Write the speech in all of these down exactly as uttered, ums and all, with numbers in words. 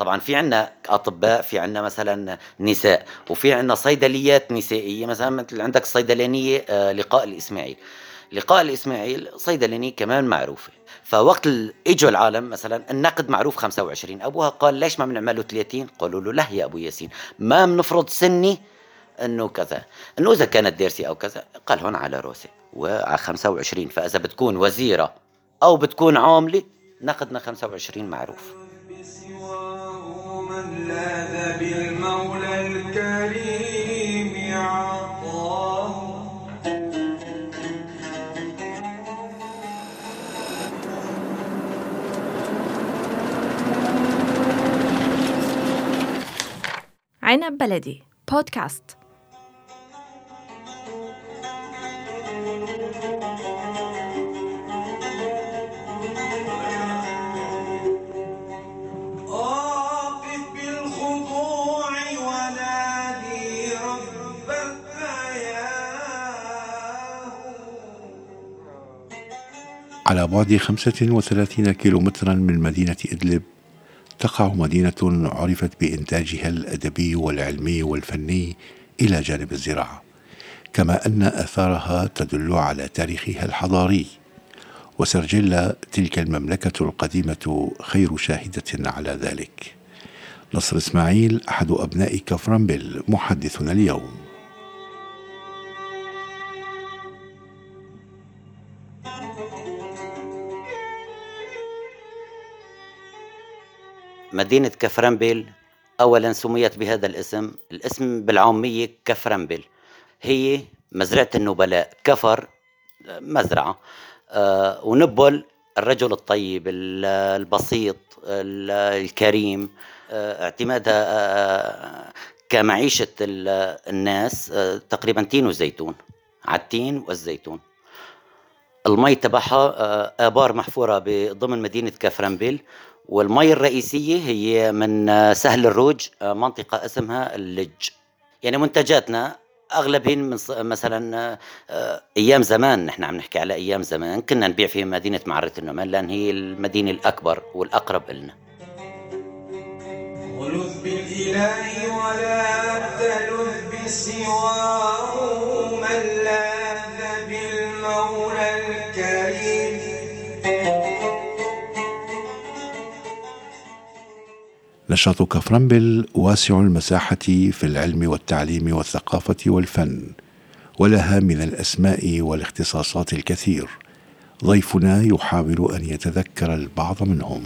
طبعًا في عندنا أطباء، في عندنا مثلًا نساء، وفي عندنا صيدليات نسائية، مثلًا مثل عندك الصيدلانية آآ لقاء الإسماعيل. لقاء الإسماعيل صيدلانية كمان معروفة، فوقت ال إجوا العالم مثلًا النقد معروف خمسة وعشرين، أبوها قال: "ليش ما بنعمله ثلاثين؟" قالوا له: "لا يا أبو ياسين، ما بنفرض سني إنه كذا، إنه إذا كانت دارسة أو كذا." قال: "هون على راسي وعلى خمسة وعشرين، فإذا بتكون وزيرة أو بتكون عاملة نقدنا خمسة وعشرين معروف." سواه من لاذ بالمولى الكريم عطاه. عنب بلدي بودكاست. على بعد خمسة وثلاثين كيلومترا من مدينة إدلب تقع مدينة عرفت بإنتاجها الأدبي والعلمي والفني إلى جانب الزراعة، كما أن آثارها تدل على تاريخها الحضاري، وسرجل تلك المملكة القديمة خير شاهدة على ذلك. نصر إسماعيل أحد أبناء كفرنبل محدثنا اليوم. مدينة كفرنبل أولًا سُميّت بهذا الاسم، الاسم بالعامية كفرنبل، هي مزرعة النُّبلاء، كفر مزرعة، آآ ونبُل الرجل الطيب ال البسيط ال الكريم، آآ اعتمادها آآ كمعيشة ال الناس آآ تقريبًا تين وزيتون، على التين والزيتون. المَي تبعها آآ آبار محفورة ب ضمن مدينة كفرنبل، والمَي الرئيسية هي من آه، سهل الروج، آآ منطقة اسمها اللِّج. يعني منتجاتنا أغلبهن من ص مثلًا آآ أيام زمان، نحن عم نحكي على أيام زمان، كنا نبيع في مدينة معرة النعمان لأن هي المدينة الأكبر والأقرب إلنا. ولذ بالإله ولا تلذ بسواه من لاذ بالمولى الكريم. نشاط كفرنبل واسع المساحة في العلم والتعليم والثقافة والفن، ولها من الأسماء والاختصاصات الكثير. ضيفنا يحاول أن يتذكر البعض منهم.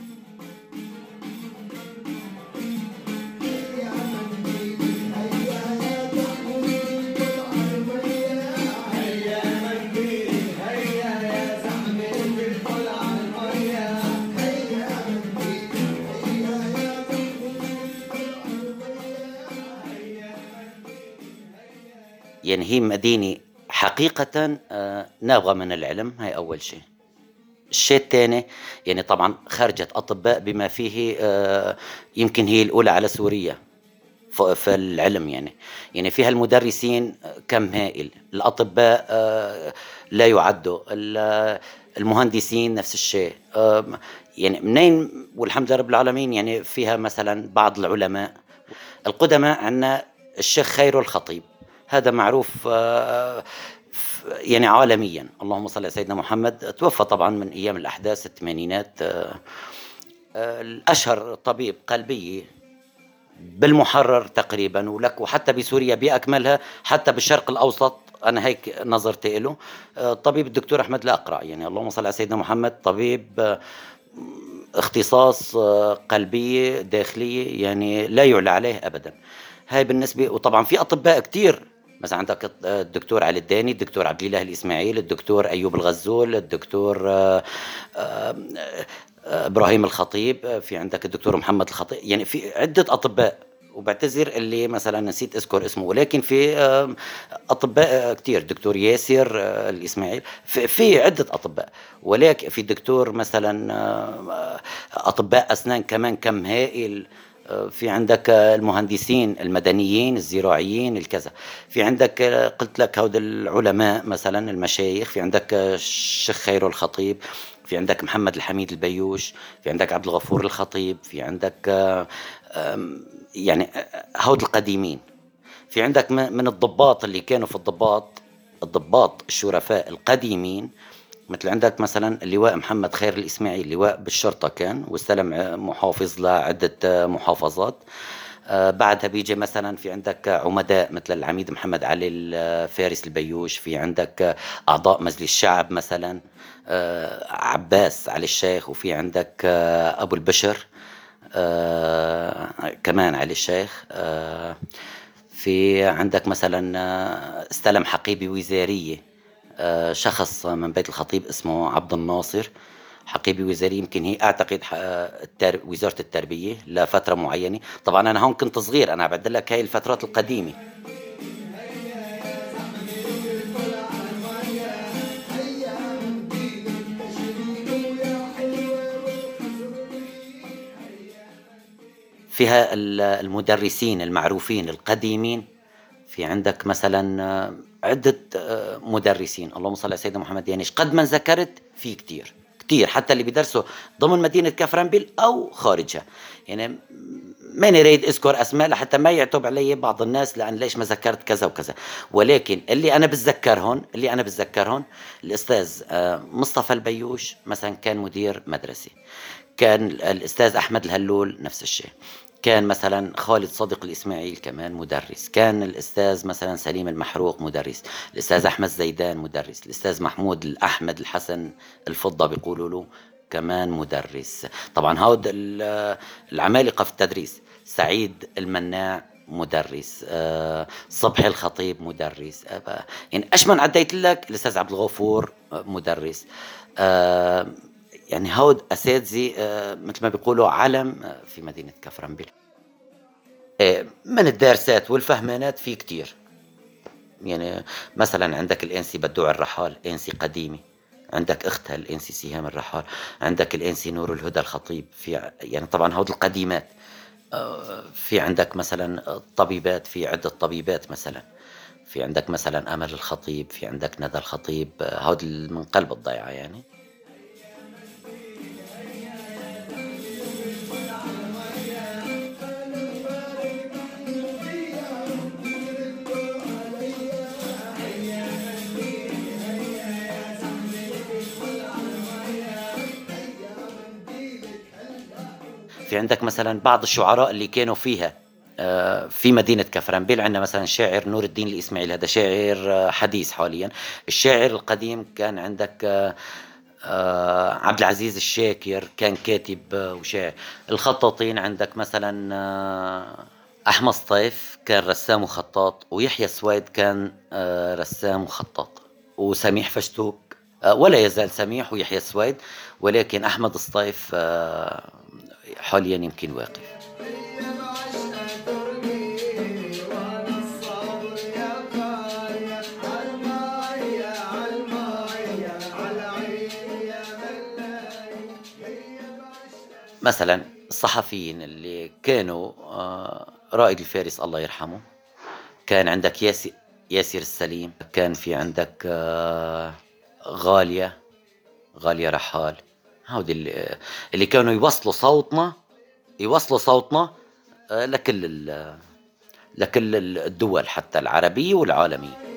يعني هي مدينة حقيقةً آآ نابغة من العلم، هاي أول شي. الشيء التاني يعني طبعًا خرّجت أطباء بما فيه آآ يمكن هي الأولى على سوريا ف في العلم يعني. يعني فيها المدرسين كم هائل، الأطباء آآ لا يُعدّوا، ال المهندسين نفس الشيء. آمم يعني منين، والحمد لله رب العالمين، يعني فيها مثلًا بعض العلماء القدماء. عندنا الشيخ خيرو الخطيب، هذا معروف آآ ف يعني عالميًا، اللهم صل على سيدنا محمد، توفى طبعًا من أيام الأحداث الثمانينات. آآ الأشهر طبيب قلبية بالمحرر تقريبًا، ولك وحتى بسوريا بأكملها، حتى بالشرق الأوسط، أنا هيك نظرتي إله. آآ الطبيب الدكتور أحمد الأقرع، يعني اللهم صل على سيدنا محمد، طبيب آه، اختصاص آه، قلبية داخلية، يعني لا يُعلى عليه أبدًا. هاي بالنسبة. وطبعًا في أطباء كتير، مثلًا عندك الط الدكتور علي الداني، الدكتور عبد الإله الإسماعيل، الدكتور أيوب الغزول، الدكتور آآ آمم إبراهيم الخطيب، آه، في عندك الدكتور محمد الخطيب، يعني في عدة أطباء. وباعتذر اللي مثلًا نسيت أذكر اسمه، ولكن في آمم أطباء كتير، دكتور ياسر آه، الإسماعيل، في في عدة أطباء. ولك في دكتور مثلًا آآ أطباء أسنان كمان كم هائل. آه، في عندك آه، المهندسين المدنيين الزراعيين الكذا، في عندك آه، قلت لك هود العلماء مثلا المشايخ، في عندك آه، الشيخ خيرو الخطيب، في عندك محمد الحميد البيوش، في عندك عبد الغفور الخطيب، في عندك آه، آم، يعني آه، هود القديمين. في عندك م- من الضباط اللي كانوا في الضباط، الضباط الشرفاء القديمين، مثل عندك مثلا اللواء محمد خير الإسماعيلي، لواء بالشرطة كان، واستلم ع- محافظ لعدة آه، محافظات. آه، بعدها بيجي مثلا في عندك عمداء مثل العميد محمد علي الفارس البيوش، في عندك آه، أعضاء مجلس الشعب مثلا آه، عباس علي الشيخ، وفي عندك آه، أبو البشر آه، كمان علي الشيخ. آه، في عندك مثلا آه، استلم حقيبة وزارية آه، شخص من بيت الخطيب اسمه عبد الناصر، حقيبة وزارية، يمكن هي أعتقد ح- آه، التر... وزارة التربية لفترة معينة. طبعا أنا هون كنت صغير، أنا بعد لك هاي الفترات القديمة. فيها ال- المدرسين المعروفين القديمين، في عندك مثلا آه، عدة آه، مدرسين، اللهم صل على سيدنا محمد، يعني قد ما ذكرت في كتير كتير، حتى اللي بيدرسوا ضمن مدينة كفرنبيل أو خارجها. يعني ماني رايد أذكر أسماء لحتى ما يعتب علي بعض الناس لأن ليش ما ذكرت كذا وكذا، ولكن اللي أنا بتذكرهم اللي أنا بتذكرهم الأستاذ آه، مصطفى البيوش مثلا كان مدير مدرسة، كان الأستاذ أحمد الهلول نفس الشيء، كان مثلا خالد صدق الإسماعيل كمان مدرس، كان الأستاذ مثلا سليم المحروق مدرس، الأستاذ أحمد زيدان مدرس، الأستاذ محمود الأحمد الحسن الفضة بيقولوا له كمان مدرس. طبعا هود ال- العمالقة في التدريس، سعيد المناع مدرس، آه، صبحي الخطيب مدرس، آه، يعني أشمن عديت لك الأستاذ عبد الغفور آه، مدرس. آه، يعني هود أساتذة آه، مثل ما بيقولوا علم آه، في مدينة كفرنبيل. آه، من الدارسات والفهمانات في كتير، يعني مثلا عندك الأنسي بدوع الرحال، أنسي قديمة، عندك أختها الأنسي سهام الرحال، عندك الأنسي نور الهدى الخطيب، في يعني طبعا هود القديمات. آه، في عندك مثلا الطبيبات، في عدة طبيبات مثلا، في عندك مثلا أمل الخطيب، في عندك ندى الخطيب، آه، هود من قلب الضيعة يعني. في عندك مثلا بعض الشعراء اللي كانوا فيها آه، في مدينة كفرنبيل. عندنا مثلا شاعر نور الدين الإسماعيلي، هذا شاعر آه، حديث حاليا. الشاعر القديم كان عندك آه، آه، عبد العزيز الشاكر كان كاتب آه، وشاعر. الخطاطين عندك مثلا آه، أحمد طيف كان رسام وخطاط، ويحيى سويد كان آه، رسام وخطاط، وسميح فشتوك آه، ولا يزال سميح ويحيى سويد، ولكن أحمد الصيف آه، حاليا يمكن واقف. مثلا الصحفيين اللي كانوا آه، رائد الفارس الله يرحمه، كان عندك ياسر ياسر السليم، كان في عندك آه، غالية غالية رحال. هودي اللي, اللي كانوا يوصلوا صوتنا يوصلوا صوتنا آه، لكل ال- لكل الدول حتى العربية والعالمية.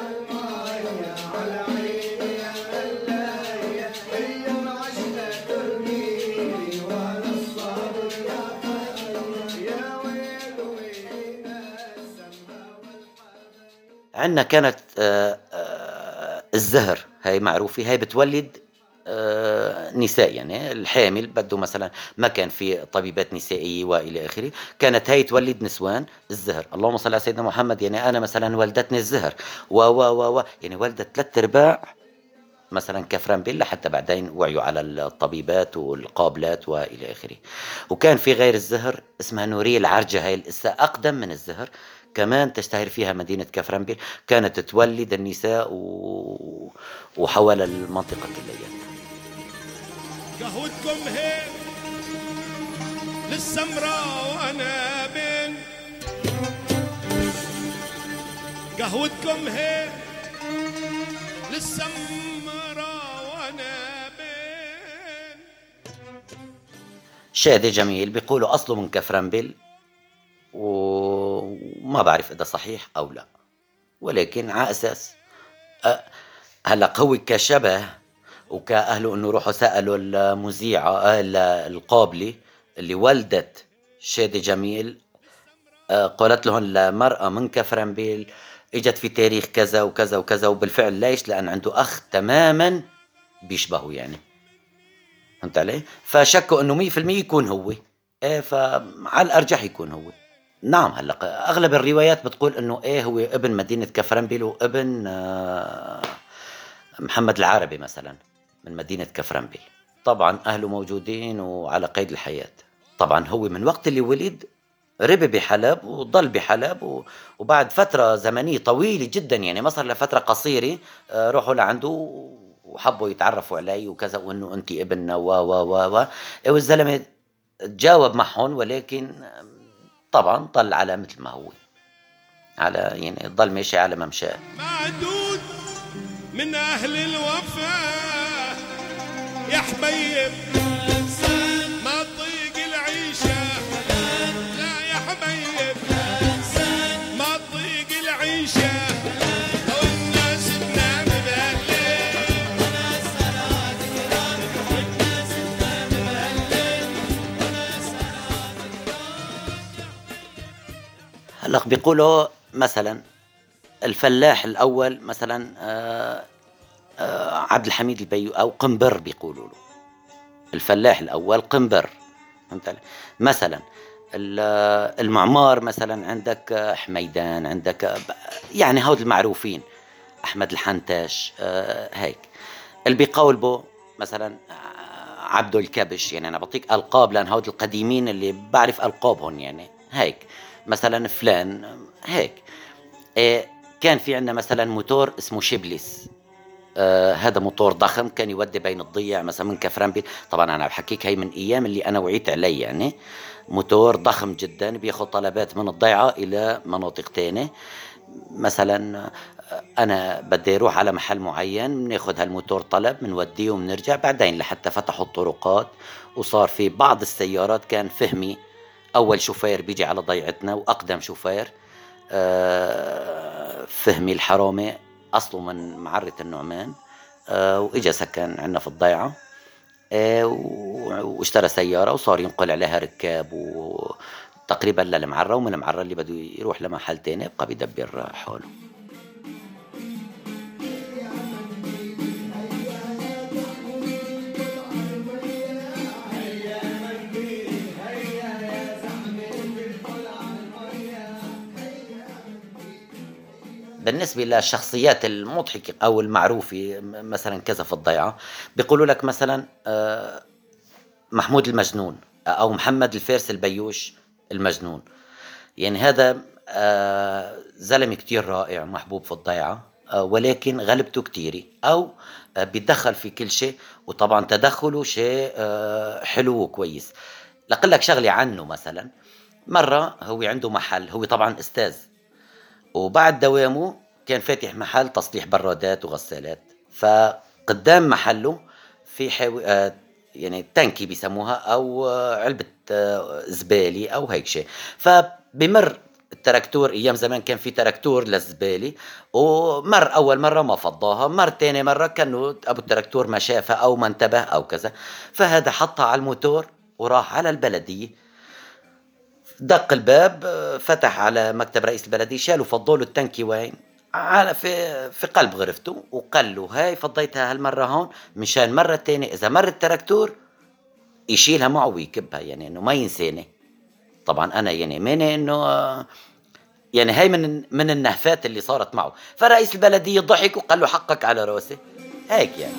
عندنا كانت آه، آه، الزهر، هاي معروفة، هاي بتولد آه، نساء، يعني الحامل بده مثلا ما كان في طبيبات نسائية وإلى آخره، كانت هاي تولد نسوان الزهر. اللهم صل على سيدنا محمد، يعني أنا مثلا والدتني الزهر و و و و يعني ولدت ثلاث أرباع مثلا كفرنبيل، حتى بعدين وعيوا على الطبيبات والقابلات وإلى آخره. وكان في غير الزهر اسمها نورية العرجة، هاي لسه أقدم من الزهر، كمان تشتهر فيها مدينة كفرنبيل، كانت تولد النساء و... وحول المنطقة كلياتها. قهوتكم هيك للسمراء وانا بين قهوتكم هيك للسمراء وانا بين. شادي جميل بيقولوا أصله من كفرنبل، وما بعرف إذا صحيح أو لا، ولكن على أساس أه هلا هو كشبه وكأهله إنه روحوا سألوا المذيعة أه القابلة اللي ولدت شادي جميل، أه قالت لهم المرأة من كفرنبل اجت في تاريخ كذا وكذا وكذا، وبالفعل ليش؟ لأن عنده أخ تماما بيشبهه يعني، فهمت علي؟ فشكوا انه مية بالمية يكون هو، ايه فعلى الارجح يكون هو. نعم هلا اغلب الروايات بتقول انه ايه هو ابن مدينة كفرنبل وابن آه محمد العربي مثلا من مدينة كفرنبل. طبعا اهله موجودين وعلى قيد الحياة. طبعا هو من وقت اللي ولد ربي بحلب وضل بحلب، وبعد فترة زمنية طويلة جدا يعني ما صار لفترة قصيرة آه روحوا لعنده وحبوا يتعرفوا علي وكذا، وانه انت ابننا و و و و والزلمه تجاوب معهم، ولكن طبعا ضل على مثل ما هو، على يعني ضل ماشي على ممشاه. معدود من اهل الوفاء يا حبيب ما طيق العيشه، لا يا حبيب ما طيق العيشه. هلا بيقولوا مثلا الفلاح الاول مثلا آآ آآ عبد الحميد البيو او قنبر بيقولوا له الفلاح الاول قنبر، فهمت علي؟ مثلا المعمار مثلا عندك حميدان، عندك يعني هود المعروفين، احمد الحنتاش هيك. اللي بيقولبوا مثلا عبدو الكبش، يعني انا بعطيك القاب لان هود القديمين اللي بعرف القابهم يعني هيك. مثلا فلان هيك. إيه كان في عندنا مثلا موتور اسمه شبلس، آه هذا موتور ضخم كان يودي بين الضيع مثلا من كفرنبل. طبعا انا بحكيك هي من ايام اللي انا وعيت عليه، يعني موتور ضخم جدا بياخذ طلبات من الضيعة الى مناطق تانية. مثلا انا بدي اروح على محل معين بناخذ هالموتور طلب بنوديه وبنرجع. بعدين لحتى فتحوا الطرقات وصار في بعض السيارات كان فهمي أول شوفير بيجي على ضيعتنا وأقدم شوفير أه فهمي الحرامي أصله من معرة النعمان، أه وإجا سكن عنا في الضيعة، أه واشترى سيارة وصار ينقل عليها ركاب وتقريبا للمعرة، ومن المعرة اللي بده يروح لمحل تاني يبقى بيدبر حاله. بالنسبة للشخصيات المضحكة أو المعروفة مثلا كذا في الضيعة بيقولوا لك مثلا محمود المجنون أو محمد الفارس البيوش المجنون، يعني هذا زلمة كتير رائع محبوب في الضيعة، ولكن غلبته كتيرة أو بيتدخل في كل شيء، وطبعا تدخله شيء حلو وكويس. لقل لك شغلي عنه مثلا مرة هو عنده محل، هو طبعا أستاذ، وبعد دوامه كان فاتح محل تصليح برادات وغسالات، فقدام محله في حاوي آه يعني تانكي بيسموها أو آه علبة آه زبالي أو هيك شيء. فبمر التراكتور، أيام زمان كان في تراكتور للزبالي، ومر أول مرة ما فضاها، مر تاني مرة كانوا أبو التراكتور ما شافها أو ما انتبه أو كذا، فهذا حطها على الموتور وراح على البلدية، دق الباب، فتح على مكتب رئيس البلدية، شالوا فضوا له التنكي وين على في في قلب غرفته، وقال له هاي فضيتها هالمرة هون مشان مرة تانية إذا مر التراكتور يشيلها معه ويكبها، يعني إنه ما ينساني. طبعا أنا يعني ماني إنه يعني هاي من من النهفات اللي صارت معه. فرئيس البلدية ضحك وقال له حقك على راسي، هيك يعني.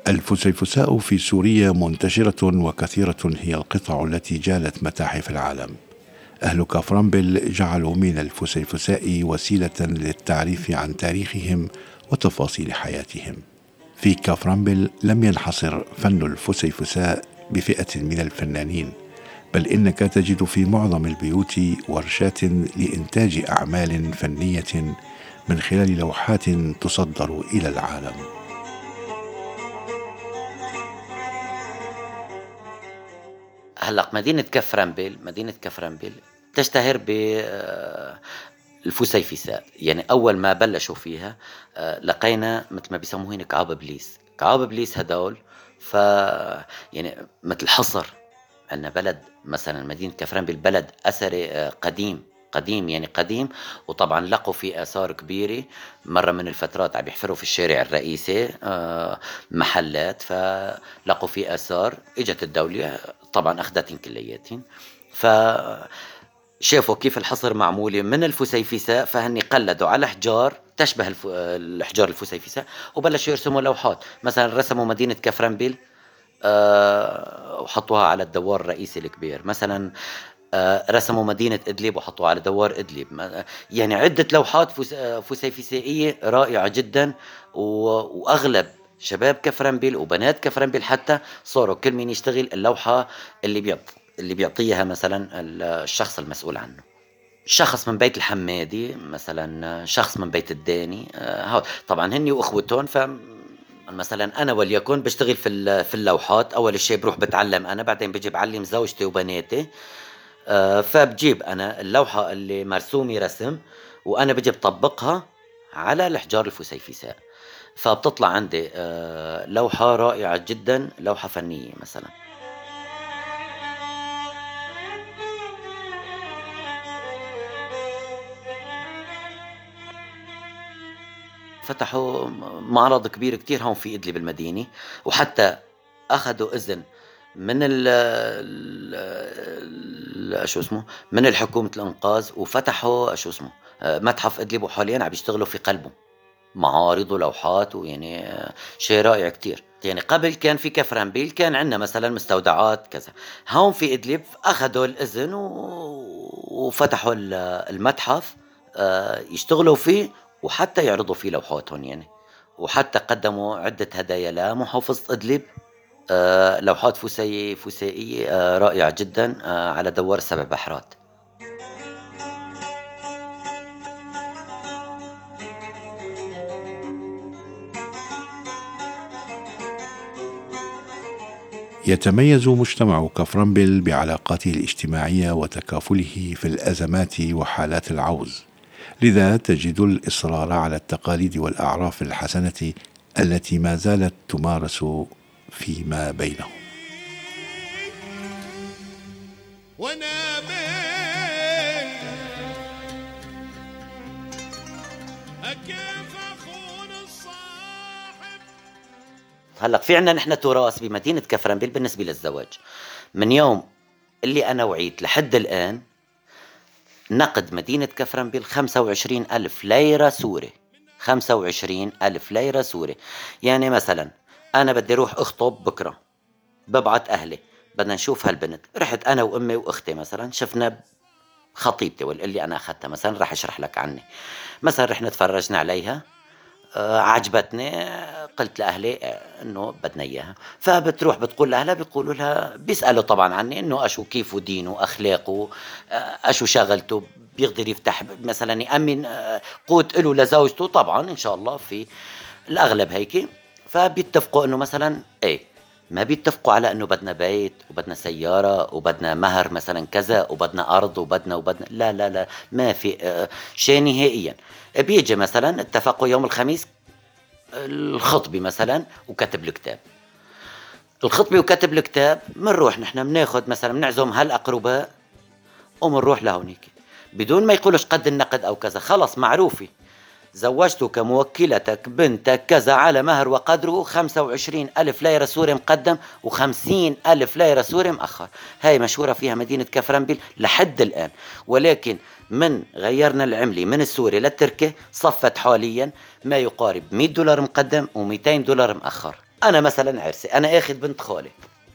الفسيفساء في سوريا منتشرة وكثيرة، هي القطع التي جالت متاحف العالم. أهل كفرنبل جعلوا من الفسيفساء وسيلة للتعريف عن تاريخهم وتفاصيل حياتهم. في كفرنبل لم ينحصر فن الفسيفساء بفئة من الفنانين، بل إنك تجد في معظم البيوت ورشات لإنتاج أعمال فنية من خلال لوحات تصدر إلى العالم. هلق مدينة كفرنبل مدينة كفرنبل تشتهر ب الفسيفساء. يعني أول ما بلشوا فيها لقينا مثل ما بيسموه هنا كعاب إبليس. كعاب إبليس هدول ف يعني مثل حصر. عندنا بلد مثلا مدينة كفرنبل بلد أثري قديم قديم يعني قديم، وطبعا لقوا فيه آثار كبيرة. مرة من الفترات عم يحفروا في الشارع الرئيسي محلات، فلقوا فيه آثار. إجت الدولة طبعا أخذتهم كلياتهم، فشافوا كيف الحصر معمولة من الفسيفساء، فهني قلدوا على حجار تشبه الف... الحجار الفسيفساء، وبلشوا يرسموا لوحات. مثلا رسموا مدينة كفرنبل أه وحطوها على الدوار الرئيسي الكبير. مثلا أه رسموا مدينة إدلب وحطوها على دوار إدلب. يعني عدة لوحات فس... فسيفسائية رائعة جدا، و... وأغلب شباب كفرنبل وبنات كفرنبل حتى صاروا كل مين يشتغل اللوحة اللي بيعط... اللي بيعطيها مثلا الشخص المسؤول عنه. شخص من بيت الحمادي مثلا، شخص من بيت الداني. أه طبعا هني وأخوتهم. ف مثلا أنا وليكن بشتغل في في اللوحات. أول شيء بروح بتعلم أنا، بعدين بجي بعلم زوجتي وبناتي. أه فبجيب أنا اللوحة اللي مرسومي رسم، وأنا بجي بطبقها على الحجار الفسيفساء، فبتطلع عندي أه لوحة رائعة جدا، لوحة فنية مثلا. فتحوا معرض كبير كتير هون في إدلب المدينة، وحتى أخذوا إذن من ال شو اسمه من الحكومة الإنقاذ، وفتحوا شو اسمه متحف إدلب، وحاليا عم يشتغلوا في قلبه معارض ولوحات، ويعني شيء رائع كتير. يعني قبل كان في كفرنبل كان عندنا مثلا مستودعات كذا. هون في إدلب أخذوا الإذن وفتحوا المتحف يشتغلوا فيه، وحتى يعرضوا فيه لوحاتهم يعني. وحتى قدموا عدة هدايا لمحافظة إدلب، آه لوحات فسي فسائية آه رائعة جدا آه على دوار سبع بحرات. يتميز مجتمع كفرنبل بعلاقاته الاجتماعية وتكافله في الأزمات وحالات العوز، لذا تجد الإصرار على التقاليد والأعراف الحسنة التي ما زالت تمارس فيما بينهم. وانا بين كيف اخون الصاحب. هلق في عنا نحن تراث بمدينة كفرنبل بالنسبة للزواج. من يوم اللي أنا وعيت لحد الآن نقد مدينة كفرنبل خمسة وعشرين ألف ليرة سوري. خمسة وعشرين ألف ليرة سوري. يعني مثلا أنا بدي أروح أخطب بكرة، ببعت أهلي بدنا نشوف هالبنت. رحت أنا وأمي وأختي مثلا، شفنا خطيبتي واللي أنا أخذتها مثلا، راح أشرح لك عني. مثلا رحنا تفرجنا عليها، آه عجبتني، قلت لأهلي آه إنه بدنا إياها. فبتروح بتقول لأهلها، بيقولوا لها بيسألوا طبعا عني إنه أشو كيف دينه أخلاقه، آه أشو شغلته، بيقدر يفتح مثلا يأمن آه قوت له لزوجته. طبعا إن شاء الله في الأغلب هيك. فبيتفقوا إنه مثلا إيه، ما بيتفقوا على إنه بدنا بيت وبدنا سيارة وبدنا مهر مثلا كذا وبدنا أرض وبدنا وبدنا لا لا لا ما في آه شيء نهائيا. بيجي مثلا اتفقوا يوم الخميس الخطبة مثلا وكتب الكتاب، الخطبة وكتب الكتاب، منروح نحن بناخد مثلا بنعزم هالأقرباء ومنروح لهونيك بدون ما يقولوش قد النقد أو كذا. خلص معروفة، زوجتك موكلتك بنتك كذا على مهر وقدره خمسة وعشرين ألف ليرة سوري مقدم وخمسين ألف ليرة سوري مأخر. هاي مشهورة فيها مدينة كفرنبل لحد الآن. ولكن من غيرنا العملة من السوري للتركي صفت حاليا ما يقارب مئة دولار مقدم ومئتين دولار مأخر. أنا مثلا عرسي أنا آخذ بنت خالي،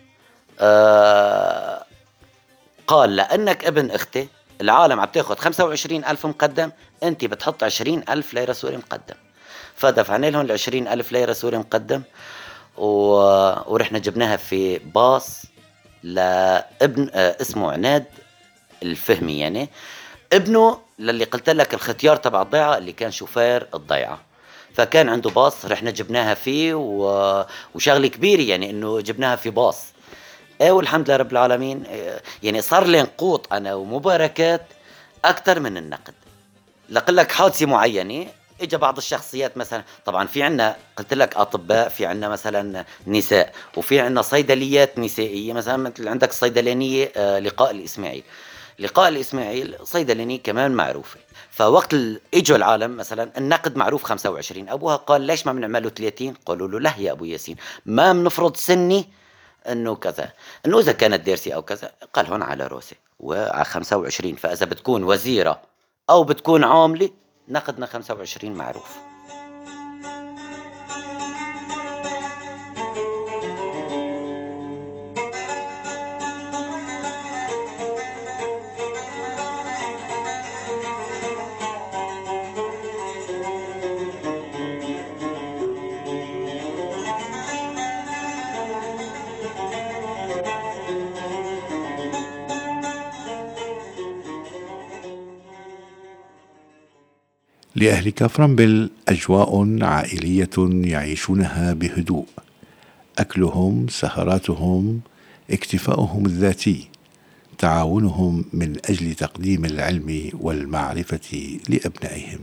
آه قال لأنك ابن أختي العالم عم تاخد خمسة وعشرين ألف مقدم، أنت بتحط عشرين ألف ليرة سوري مقدم. فدفعنا لهم العشرين ألف ليرة سوري مقدم و... ورحنا جبناها في باص لابن آه اسمه عناد الفهمي، يعني ابنه للي قلت لك الختيار تبع الضيعة اللي كان شوفير الضيعة، فكان عنده باص رحنا جبناها فيه و... وشغلة كبيرة يعني انه جبناها في باص. ايه والحمد لله رب العالمين. إيه يعني صار لي نقوط انا ومباركات اكثر من النقد. لقل لك حادثة معينة اجى بعض الشخصيات، مثلا طبعا في عنا قلت لك اطباء، في عنا مثلا نساء، وفي عنا صيدليات نسائية، مثلا مثل عندك صيدلانية آه لقاء الاسماعيل. لقاء الإسماعيل صيدلانية كمان معروفة. فوقت ال- اجوا العالم مثلا النقد معروف خمسة وعشرين، ابوها قال ليش ما بنعمله ثلاثين؟ قالوا له لا يا ابو ياسين ما بنفرض سني انه كذا، انه اذا كانت دارسة او كذا. قال هون على راسي وعلى خمسة وعشرين، فاذا بتكون وزيرة او بتكون عاملة نقدنا خمسة وعشرين معروف. لأهل كفرنبل أجواء عائلية يعيشونها بهدوء، أكلهم، سهراتهم، اكتفاؤهم الذاتي، تعاونهم من أجل تقديم العلم والمعرفة لأبنائهم.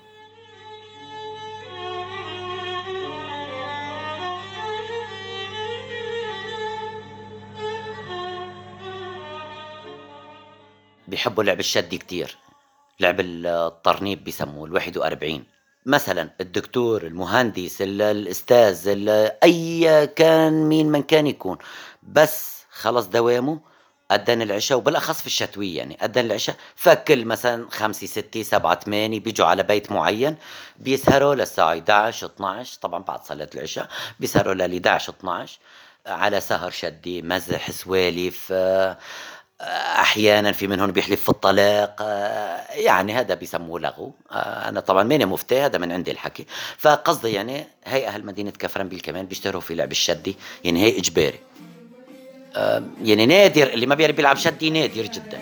بيحبوا لعب الشد كتير، لعب الطرنيب بيسموه الواحد وأربعين. مثلا الدكتور المهندس ال- الأستاذ ال- أي كان مين من كان يكون، بس خلص دوامه أذن العشاء، وبالأخص في الشتوية يعني أذن العشاء، فكل مثلا خمسة ستة سبعة ثمانية بيجوا على بيت معين، بيسهروا للساعة إحدى عشر اثنا عشر، طبعا بعد صلاة العشاء بيسهروا لل إحدى عشر اثنا عشر على سهر شدي مزح سوالف. آه، احيانا في منهم بيحلف في الطلاق، آه، يعني هذا بيسموه لغو. آه، انا طبعا ماني مفتي، هذا من عندي الحكي. فقصدي يعني هي اهل مدينه كفرنبيل كمان بيشتروا في لعب الشدي، يعني هي اجباري. آه، يعني نادر اللي ما بيعرف بيلعب شدي، نادر جدا.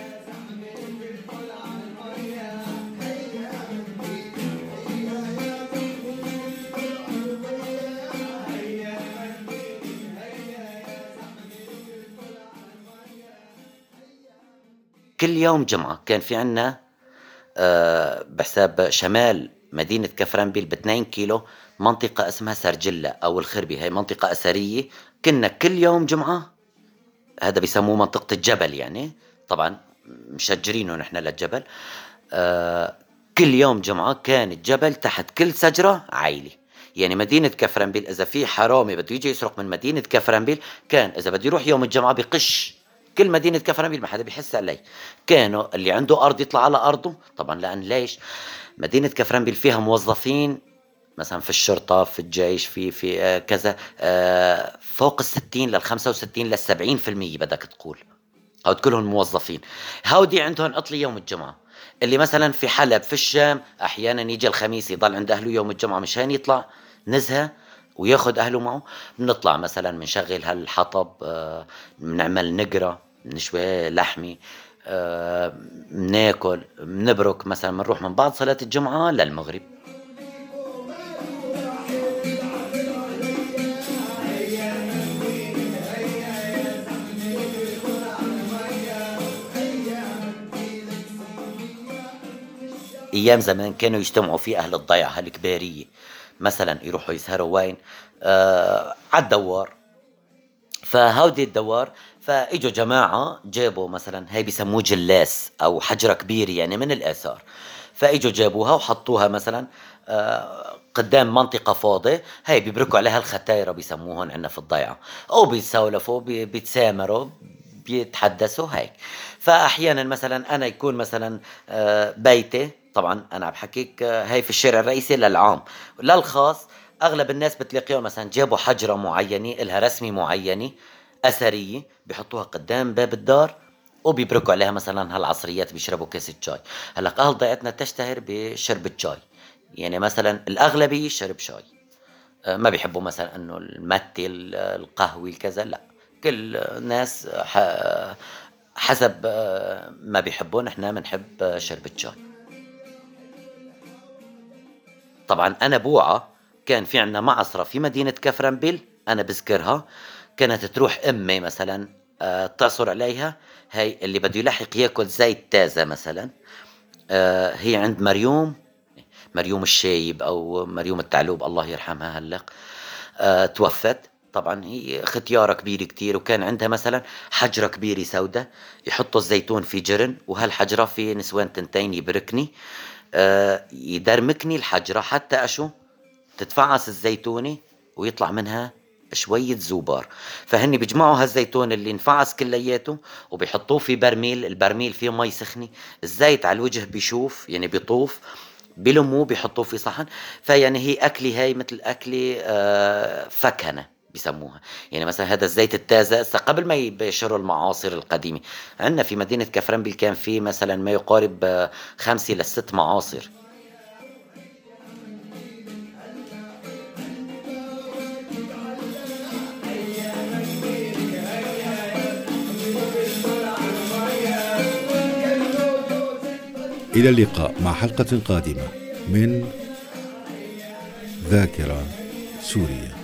كل يوم جمعة كان في عنا آه، بحساب شمال مدينة كفرنبيل باثنين كيلو منطقة اسمها سرجلة أو الخربي، هي منطقة أثرية. كنا كل يوم جمعة، هذا بيسموه منطقة الجبل يعني، طبعا مشجرينه نحن للجبل. آه كل يوم جمعة كان الجبل تحت كل شجرة عائلة. يعني مدينة كفرنبيل إذا في حرامي بده يجي يسرق من مدينة كفرنبيل، كان إذا بده يروح يوم الجمعة بقش كل مدينة كفرنبيل، ما حدا بيحس علي. كانوا اللي عنده أرض يطلع على أرضه طبعا، لأن ليش مدينة كفرنبيل فيها موظفين مثلا في الشرطة في الجيش في في آه كذا، آه فوق الستين للخمسة وستين للسبعين في المية بدك تقول، هود كلهم موظفين. هودي عندهم عطلة يوم الجمعة. اللي مثلا في حلب في الشام أحيانا يجي الخميس يضل عند أهله يوم الجمعة مشان يطلع نزهة وياخد أهله معه. بنطلع مثلا بنشغل هالحطب، آه بنعمل نقرة، بنشوي لحمي، آه بناكل، بنبرك، مثلا بنروح من بعد صلاة الجمعة للمغرب. ايام زمان كانوا يجتمعوا في اهل الضيعه الكباريه، مثلا يروحوا يسهروا وين؟ آه على الدوار. فهودي الدوار فاجوا جماعه جابوا مثلا هي بيسموه جلاس او حجره كبيره يعني من الاثار، فاجوا جابوها وحطوها مثلا آه قدام منطقة فاضية، هي بيبركوا عليها الختايرة بيسموهن عندنا في الضيعة، أو بيتسولفوا بي- بيتسامروا بيتحدثوا هيك. فأحيانا مثلا أنا يكون مثلا آه، بيتي، طبعا أنا عم بحكيك آه، هي في الشارع الرئيسي للعام، للخاص أغلب الناس بتلاقيهم مثلًا جابوا حجرة معيّنة إلها رسمة معيّنة أثرية بيحطوها قدام باب الدار وبيبركوا عليها مثلًا هالعصريات بيشربوا كاسة شاي. هلأ أهل ضيعتنا تشتهر بشرب الشاي، يعني مثلًا الأغلبية شرب شاي. آآ ما بيحبّوا مثلًا إنه المَتّة، ال القهوة، الكذا، لأ، كل الناس ح حسب آه، ما بيحبّوا، نحن بنحب شرب الشاي. طبعًا أنا بوعى كان في عندنا معصرة في مدينة كفرنبيل أنا باذكرها، كانت تروح أمي مثلًا آآ تعصر عليها، هي اللي بده يلحّق ياكل زيت تازة مثلًا، آآ هي عند مريوم مريوم الشايب أو مريوم التعلوب الله يرحمها هلّأ. آآ توفّت، طبعًا هي ختيارة كبيرة كتير، وكان عندها مثلًا حجرة كبيرة سودا، يحطّوا الزيتون في جِرن، وهالحجرة في نسوان تنتين يبركني، آآ يدرمكني الحجرة حتى أشو تتفعّص الزيتونة ويطلع منها شوية زوبار، فهن بيجمعوا هالزيتون اللي انفعص كلّياته وبيحطّوه في برميل، البرميل فيه مَي سخنة، الزيت على الوجه بيشوف يعني بيطوف، بيلمّوه بيحطّوه في صحن، فيعني هي أكلة هاي متل أكلة آآ فكهنة بيسموها، يعني مثلًا هذا الزيت التازة هسّه قبل ما يباشروا المعاصر القديمة، عندنا في مدينة كفرنبيل كان في مثلًا ما يقارب خمسة لست معاصر. إلى اللقاء مع حلقة قادمة من ذاكرة سوريا.